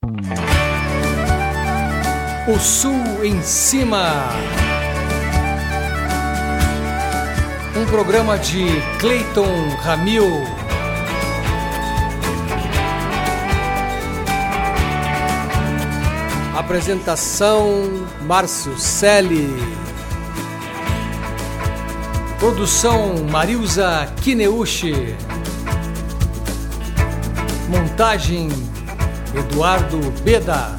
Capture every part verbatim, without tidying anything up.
O Sul em Cima. Um programa de Cleiton Ramil. Apresentação Márcio Selle. Produção Marilza Kineuchi. Montagem Eduardo Beda.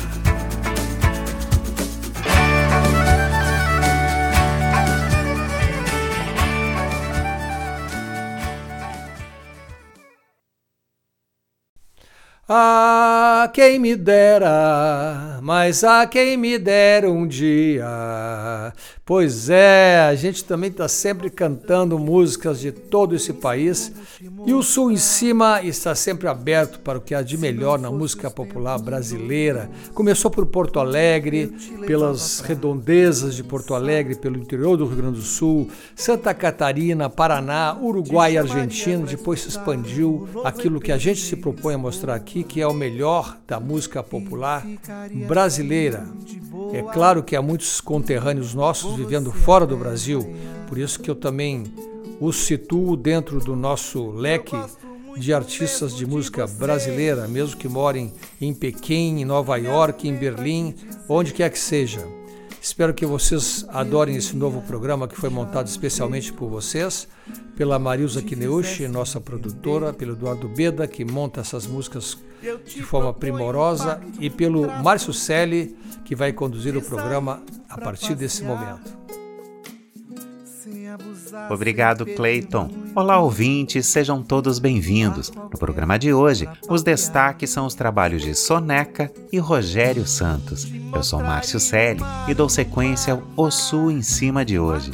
Ah, quem me dera, mas ah, quem me dera um dia. Pois é, a gente também está sempre cantando músicas de todo esse país e o Sul em Cima está sempre aberto para o que há de melhor na música popular brasileira. Começou por Porto Alegre, pelas redondezas de Porto Alegre, pelo interior do Rio Grande do Sul, Santa Catarina, Paraná, Uruguai e Argentina, depois se expandiu aquilo que a gente se propõe a mostrar aqui, que é o melhor da música popular brasileira. É claro que há muitos conterrâneos nossos vivendo fora do Brasil, por isso que eu também os situo dentro do nosso leque de artistas de música brasileira, mesmo que morem em Pequim, em Nova York, em Berlim, onde quer que seja. Espero que vocês adorem esse novo programa que foi montado especialmente por vocês, pela Marilza Kineuchi, nossa produtora, pelo Eduardo Beda, que monta essas músicas de forma primorosa, e pelo Márcio Selle, que vai conduzir o programa a partir desse momento. Obrigado, Cleiton. Olá, ouvintes, sejam todos bem-vindos. No programa de hoje, os destaques são os trabalhos de Soneca e Rogério Santos. Eu sou Márcio Selle e dou sequência ao O Sul em Cima de hoje.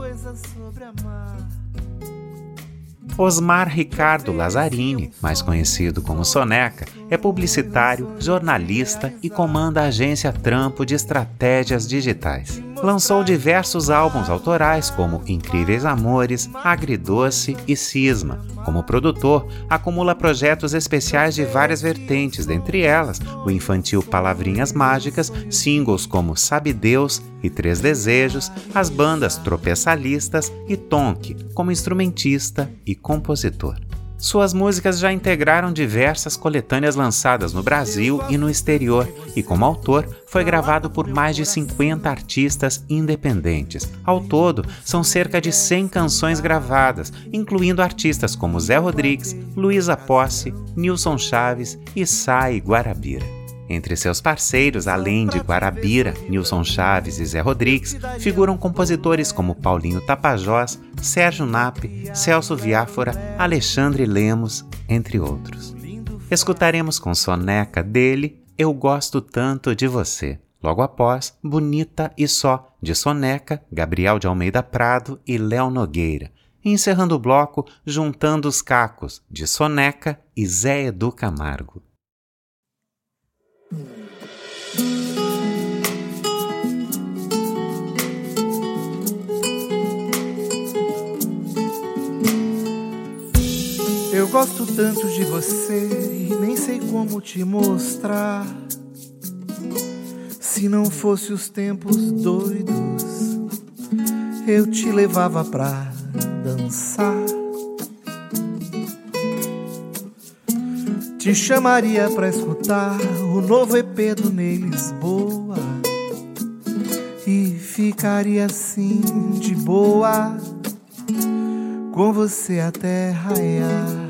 Osmar Ricardo Lazzarini, mais conhecido como Soneca, é publicitário, jornalista e comanda a agência Trampo de Estratégias Digitais. Lançou diversos álbuns autorais como Incríveis Amores, Agridoce e Cisma. Como produtor, acumula projetos especiais de várias vertentes, dentre elas o infantil Palavrinhas Mágicas, singles como Sabe Deus e Três Desejos, as bandas Tropeçalistas e Tonk, como instrumentista e compositor. Suas músicas já integraram diversas coletâneas lançadas no Brasil e no exterior, e como autor foi gravado por mais de cinquenta artistas independentes. Ao todo, são cerca de cem canções gravadas, incluindo artistas como Zé Rodrigues, Luísa Posse, Nilson Chaves e Sai Guarabira. Entre seus parceiros, além de Guarabira, Nilson Chaves e Zé Rodrigues, figuram compositores como Paulinho Tapajós, Sérgio Nappe, Celso Viáfora, Alexandre Lemos, entre outros. Escutaremos com Soneca dele Eu Gosto Tanto de Você. Logo após, Bonita e Só, de Soneca, Gabriel de Almeida Prado e Léo Nogueira. E encerrando o bloco, Juntando os Cacos, de Soneca e Zé Edu Camargo. Eu gosto tanto de você e nem sei como te mostrar. Se não fosse os tempos doidos, eu te levava pra dançar. Te chamaria pra escutar o novo E P do Ney Lisboa e ficaria assim de boa com você até raiar.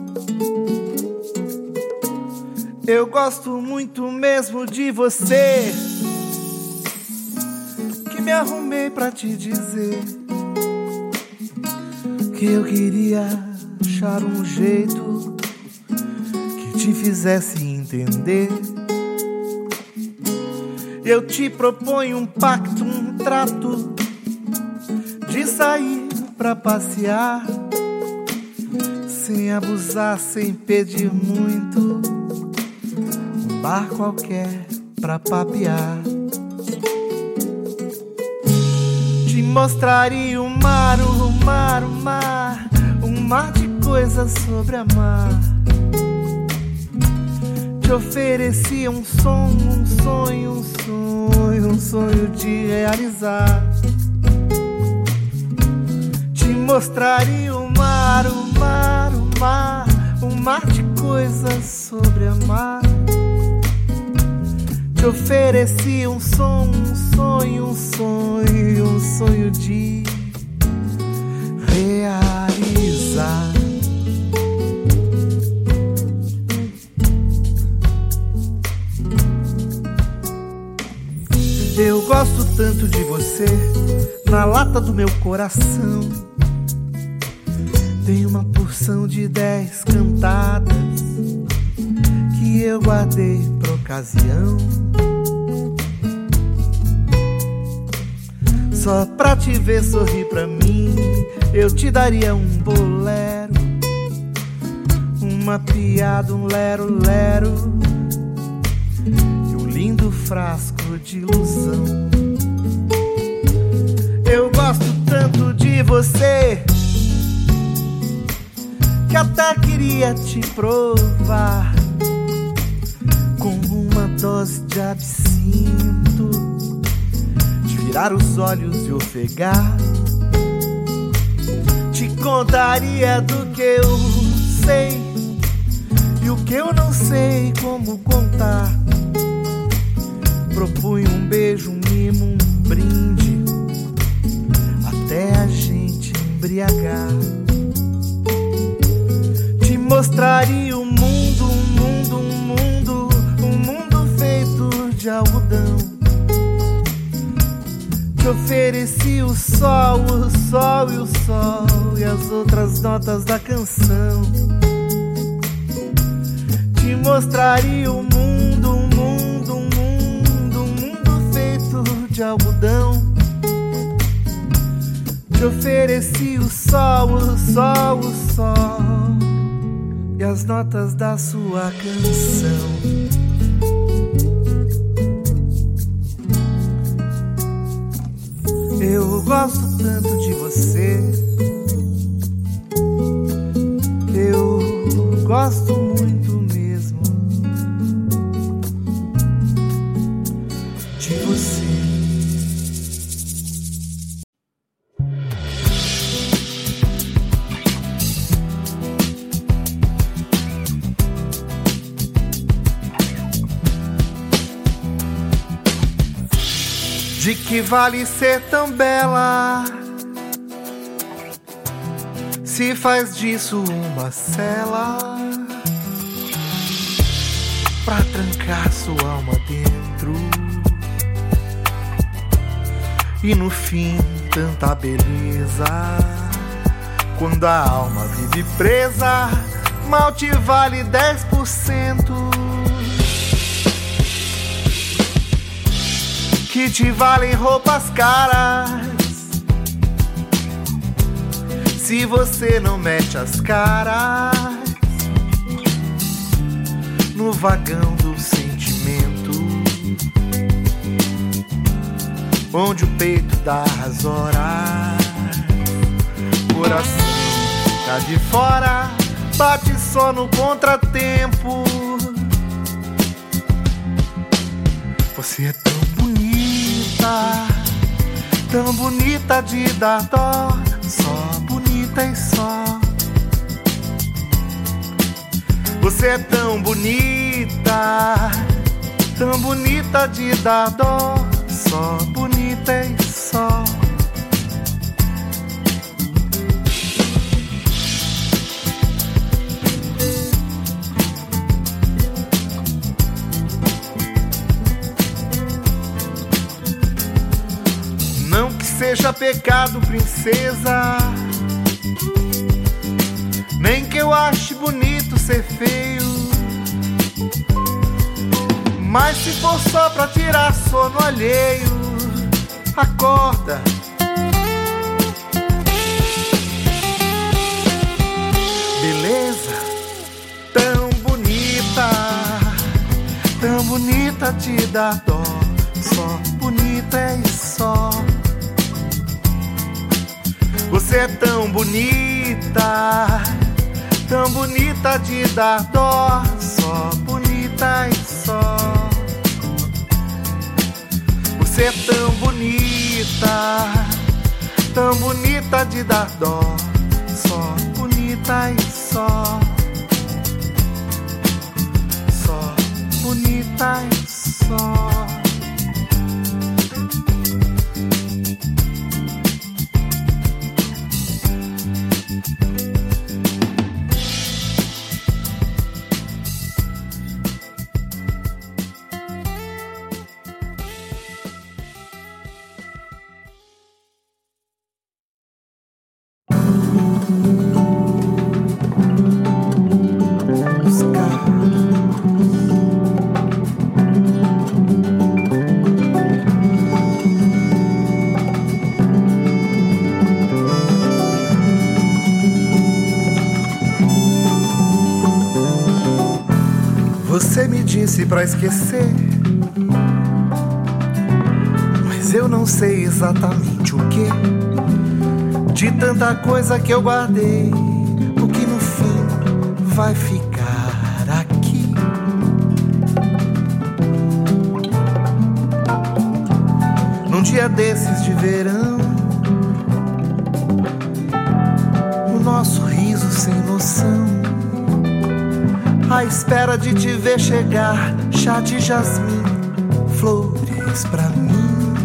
Eu gosto muito mesmo de você, que me arrumei pra te dizer que eu queria achar um jeito que te fizesse entender. Eu te proponho um pacto, um trato de sair pra passear, sem abusar, sem pedir muito, um bar qualquer pra papear. Te mostraria o mar, o mar, o mar, um mar de coisas sobre amar. Te oferecia um som, um sonho, um sonho, um sonho de realizar. Te mostraria o mar, o mar, o mar, um mar de coisas sobre amar. Te oferecia um som, um sonho, um sonho, um sonho de realizar. Eu gosto tanto de você, na lata do meu coração tem uma porção de dez cantadas que eu guardei pra ocasião, só pra te ver sorrir pra mim. Eu te daria um bolero, uma piada, um lero-lero e um lindo frasco de ilusão. Eu gosto tanto de você que até queria te provar com uma dose de absinto, de virar os olhos e ofegar. Te contaria do que eu sei e o que eu não sei como contar. Propunha um beijo, um mimo, um brinde, até a gente embriagar. Te mostraria o mundo, um mundo, um mundo, um mundo feito de algodão. Te oferecia o sol, o sol e o sol e as outras notas da canção. Te mostraria o mundo, um mundo, um mundo, um mundo feito de algodão. Te oferecia o sol, o sol, o sol e as notas da sua canção. Eu gosto tanto de você, eu gosto muito mesmo de você. De que vale ser tão bela se faz disso uma cela pra trancar sua alma dentro? E no fim tanta beleza, quando a alma vive presa, mal te vale dez por cento. Que te valem roupas caras se você não mete as caras no vagão do sentimento, onde o peito dá as horas, coração fica de fora, bate só no contratempo. Você é tão bonita, tão bonita de dar dó, só bonita e só. Você é tão bonita, tão bonita de dar dó, só bonita e só. Não que seja pecado, princesa, nem que eu ache bonito ser feio, mas se for só pra tirar sono alheio, acorda. Beleza, tão bonita, tão bonita de dar dó, só bonita e só. Você é tão bonita, tão bonita de dar dó, só bonita bonita e só. Você é tão bonita, tão bonita de dar dó. Só bonita e só. Só bonita e só. Você me disse pra esquecer, mas eu não sei exatamente o que. De tanta coisa que eu guardei, o que no fim vai ficar aqui. Num dia desses de verão, o nosso riso sem noção, à espera de te ver chegar, chá de jasmim, flores pra mim.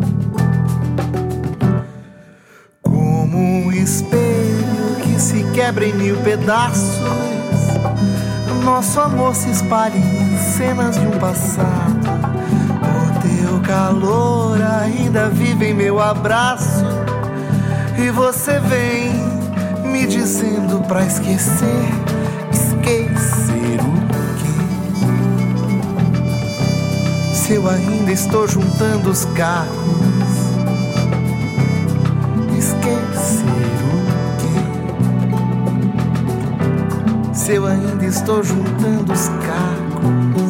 Como um espelho que se quebra em mil pedaços, nosso amor se espalha em cenas de um passado. O teu calor ainda vive em meu abraço, e você vem me dizendo pra esquecer. Esquecer o quê? Se eu ainda estou juntando os cacos. Esquecer o quê? Se eu ainda estou juntando os cacos.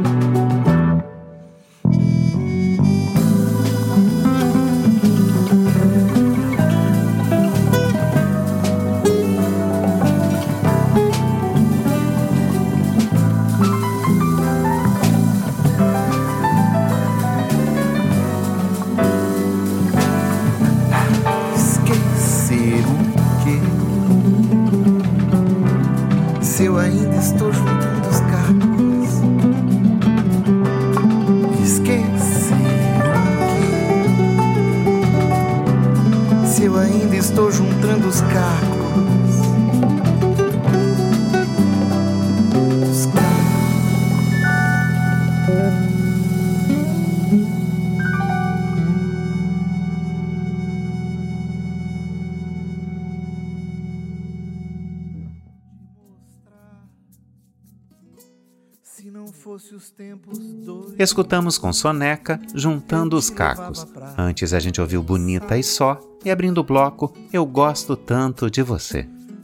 Estou juntando os cacos. Os cacos. Se não fosse os tempos dois. Escutamos com Soneca Juntando os Cacos. Antes a gente ouviu Bonita e Só. E abrindo o bloco, Eu Gosto Tanto de Você.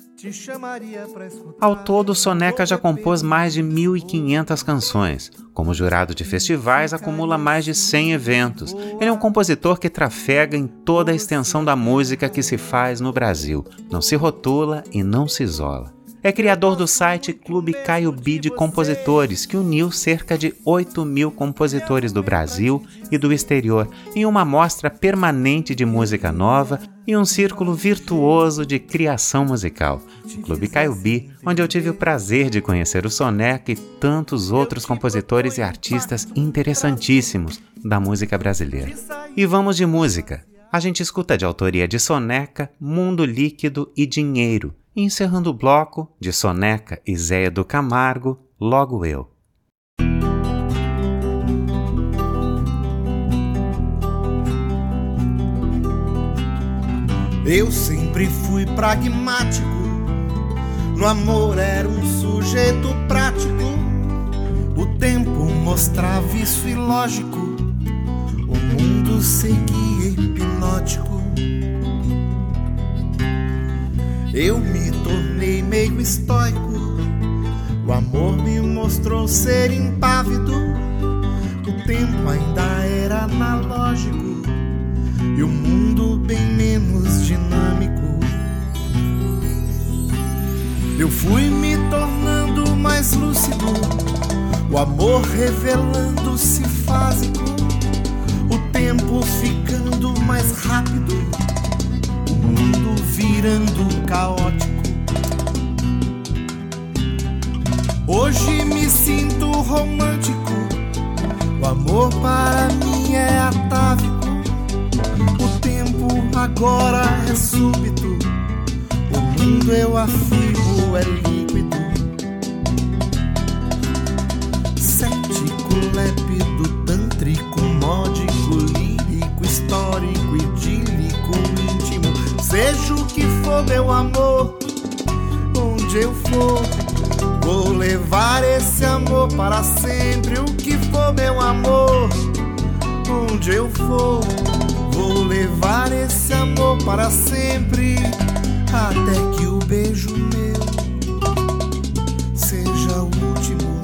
Ao todo, Soneca já compôs mais de mil e quinhentas canções. Como jurado de festivais, acumula mais de cem eventos. Ele é um compositor que trafega em toda a extensão da música que se faz no Brasil. Não se rotula e não se isola. É criador do site Clube Caiubi de Compositores, que uniu cerca de oito mil compositores do Brasil e do exterior em uma mostra permanente de música nova e um círculo virtuoso de criação musical. Clube Caiubi, onde eu tive o prazer de conhecer o Soneca e tantos outros compositores e artistas interessantíssimos da música brasileira. E vamos de música. A gente escuta de autoria de Soneca, Mundo Líquido e Dinheiro. E encerrando o bloco, de Soneca e Zéia do Camargo, Logo Eu. Eu sempre fui pragmático, no amor era um sujeito prático. O tempo mostrava isso ilógico, o mundo seguia hipnótico. Eu me tornei meio estoico, o amor me mostrou ser impávido. O tempo ainda era analógico e o mundo bem menos dinâmico. Eu fui me tornando mais lúcido, o o amor revelando-se fásico, o tempo ficando mais rápido, o mundo virando caótico. Hoje me sinto romântico, o amor para mim é atávico, o tempo agora é súbito, o mundo eu afirmo é líquido. Cético, lépido, tântrico, módico, lírico, histórico, idílico, íntimo. Seja o que for, meu amor, onde eu for, vou levar esse amor para sempre. O que for, meu amor, onde eu for, vou levar esse amor para sempre, até que o beijo meu seja o último.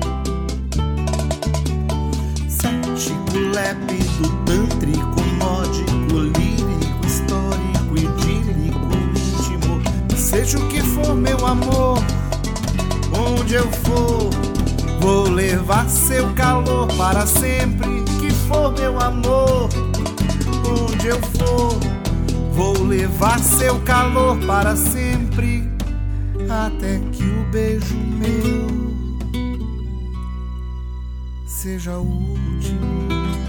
Cético, lépido, tântrico, módico, lírico, histórico, idílico, íntimo. Seja o que for, meu amor, onde eu for, vou levar seu calor para sempre. Que for, meu amor, onde eu for, vou levar seu calor para sempre, até que o beijo meu seja o último.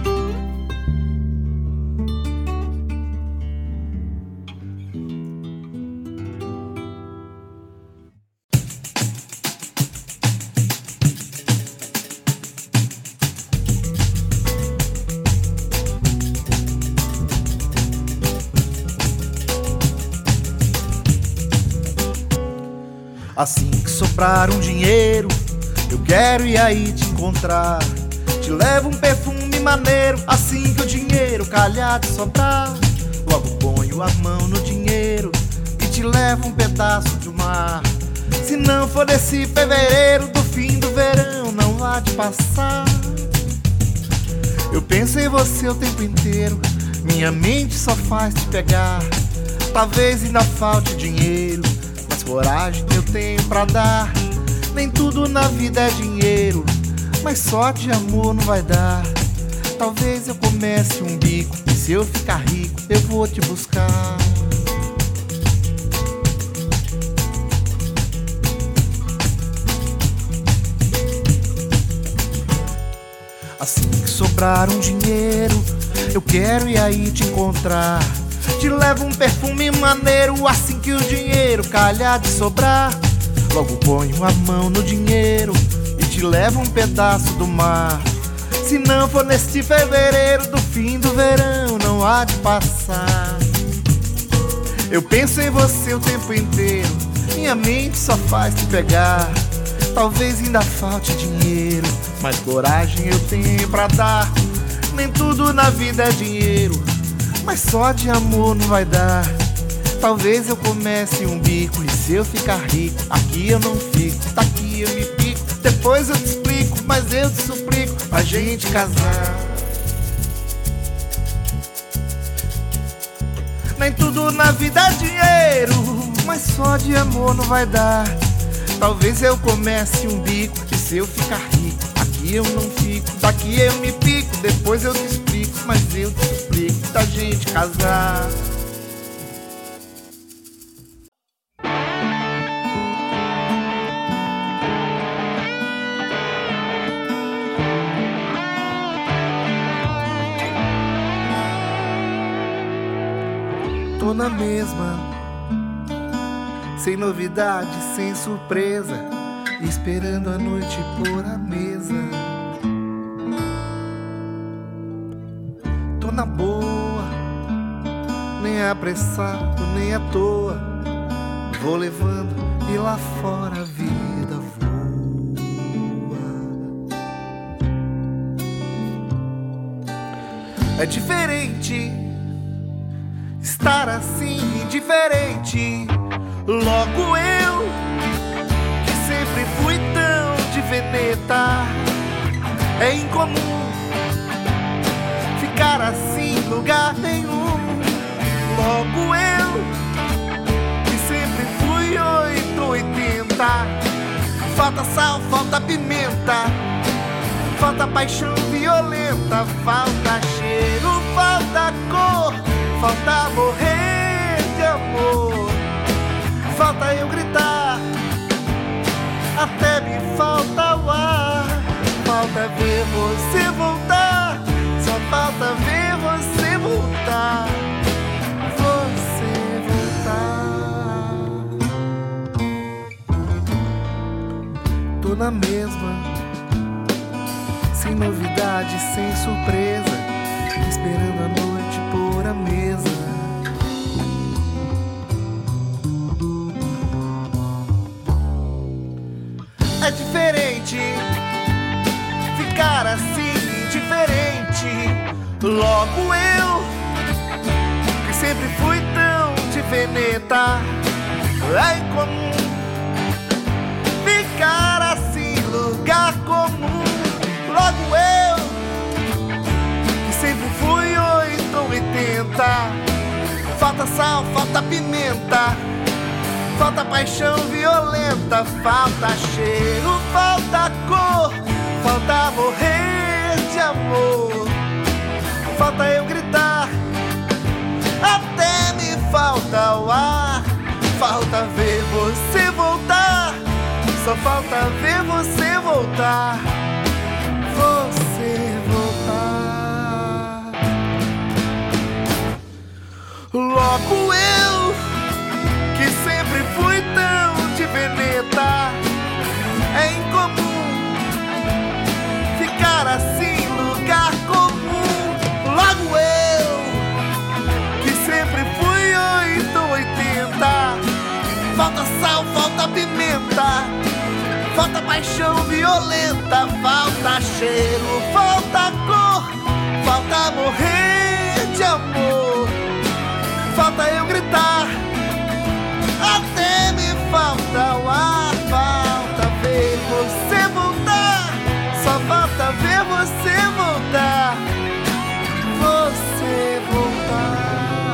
Assim que sobrar um dinheiro, eu quero ir aí te encontrar. Te levo um perfume maneiro, assim que o dinheiro calhar de sobrar. Logo ponho a mão no dinheiro e te levo um pedaço de mar. Se não for nesse fevereiro, do fim do verão não há de passar. Eu penso em você o tempo inteiro, minha mente só faz te pegar. Talvez ainda falte dinheiro, mas coragem eu tenho pra dar. Nem tudo na vida é dinheiro, mas só de amor não vai dar. Talvez eu comece um bico, e se eu ficar rico eu vou te buscar. Assim que sobrar um dinheiro, eu quero ir aí te encontrar. Te levo um perfume maneiro, assim que o dinheiro calhar de sobrar. Logo ponho a mão no dinheiro e te levo um pedaço do mar. Se não for neste fevereiro, do fim do verão não há de passar. Eu penso em você o tempo inteiro, minha mente só faz te pegar. Talvez ainda falte dinheiro, mas coragem eu tenho pra dar. Nem tudo na vida é dinheiro, mas só de amor não vai dar. Talvez eu comece um bico, e se eu ficar rico, aqui eu não fico, daqui eu me pico. Depois eu te explico, mas eu te suplico pra gente casar. Nem tudo na vida é dinheiro, mas só de amor não vai dar. Talvez eu comece um bico, e se eu ficar rico, aqui eu não fico, daqui eu me pico. Depois eu te explico, mas eu te suplico da gente casar. Tô na mesma, sem novidade, sem surpresa, esperando a noite pôr a mesa. Tô na boa, nem apressado, nem à toa. Vou levando e lá fora a vida voa. É diferente estar assim, indiferente. Logo eu, que sempre fui tão de veneta. É incomum ficar assim em lugar nenhum. Logo eu, que sempre fui oito ou oitenta. Falta sal, falta pimenta. falta paixão violenta, falta cheiro, falta cor, falta morrer de amor, falta eu gritar, até me falta o ar, falta ver você voltar, só falta ver você voltar, você voltar. Tô na mesma, sem novidade, sem surpresa, esperando a noite pôr a mesa. É diferente ficar assim, diferente. Logo eu, que sempre fui tão de veneta, é incomum ficar assim, lugar comum. Logo eu, que sempre fui oito ou oitenta, falta sal, falta pimenta, falta paixão violenta, falta cheiro, falta cor, falta morrer de amor, falta eu gritar, até me falta o ar, falta ver você voltar, só falta ver você voltar, você voltar. Logo eu, que sempre fui tão de veneta, é incomum ficar assim, lugar comum. Logo eu, que sempre fui oito ou oitenta, falta sal, falta pimenta, falta paixão violenta, falta cheiro, falta cor, falta morrer de amor, falta eu gritar, até me falta o ar, falta ver você voltar, só falta ver você voltar, você voltar.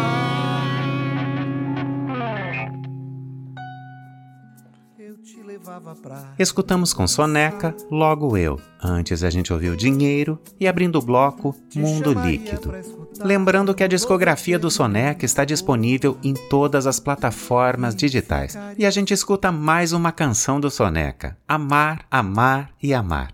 Eu te levava pra... Escutamos com Soneca, Logo Eu. Antes a gente ouviu Dinheiro e, abrindo o bloco, Mundo Líquido. Lembrando que a discografia do Soneca está disponível em todas as plataformas digitais. E a gente escuta mais uma canção do Soneca, Amar, Amar e Amar.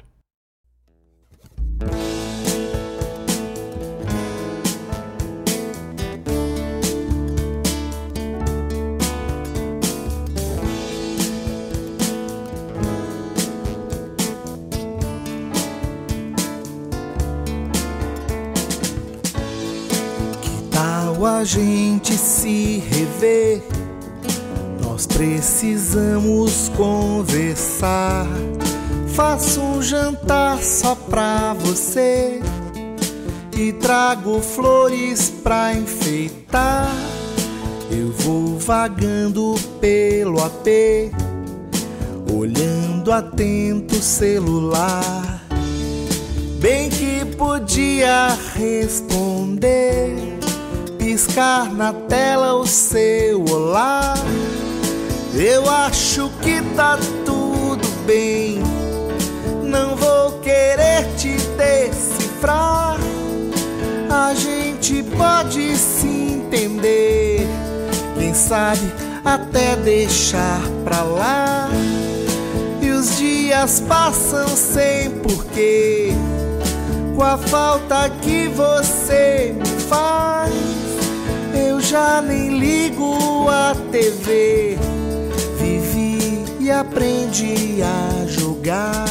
A gente se rever, nós precisamos conversar. Faço um jantar só pra você e trago flores pra enfeitar. Eu vou vagando pelo A P, olhando atento o celular. Bem que podia responder, piscar na tela o seu olá. Eu acho que tá tudo bem, não vou querer te decifrar. A gente pode se entender, quem sabe até deixar pra lá. E os dias passam sem porquê, com a falta que você me faz. Eu já nem ligo a T V, vivi e aprendi a jogar.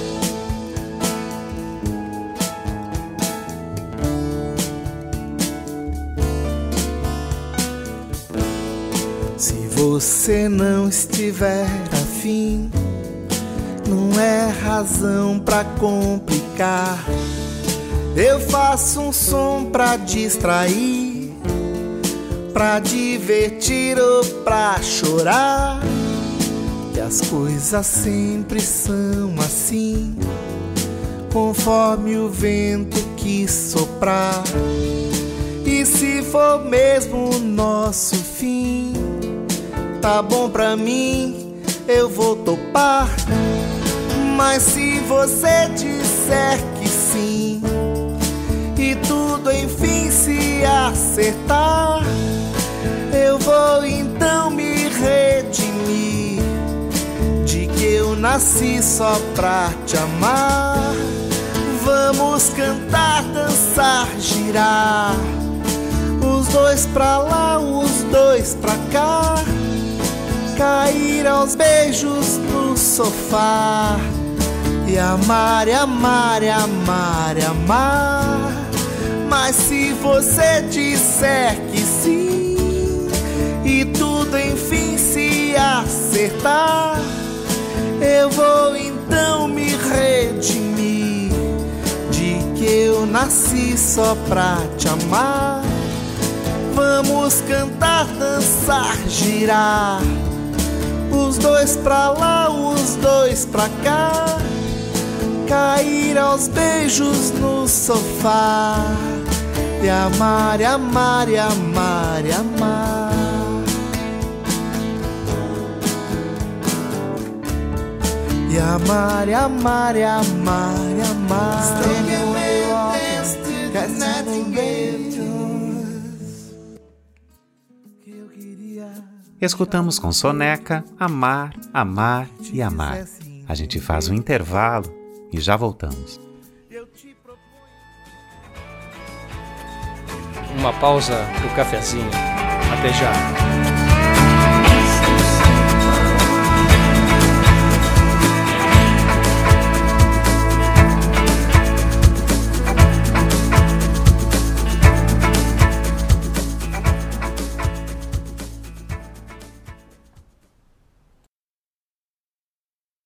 Se você não estiver afim, não é razão pra complicar. Eu faço um som pra distrair, pra divertir ou pra chorar. Que as coisas sempre são assim, conforme o vento que soprar. E se for mesmo o nosso fim, tá bom pra mim, eu vou topar. Mas se você disser disser que sim e tudo enfim se acertar, eu vou então me redimir de que eu nasci só pra te amar. Vamos cantar, dançar, girar, os dois pra lá, os dois pra cá, cair aos beijos no sofá e amar, e amar, e amar, e amar. Mas se você disser que sim e tudo enfim se acertar, eu vou então me redimir de que eu nasci só pra te amar. Vamos cantar, dançar, girar, os dois pra lá, os dois pra cá, cair aos beijos no sofá e amar, e amar, e amar, e amar. E amar, e amar, e amar, e amar. Escutamos com Soneca Amar, Amar e Amar. A gente faz um intervalo e já voltamos. Uma pausa pro cafezinho. Até já.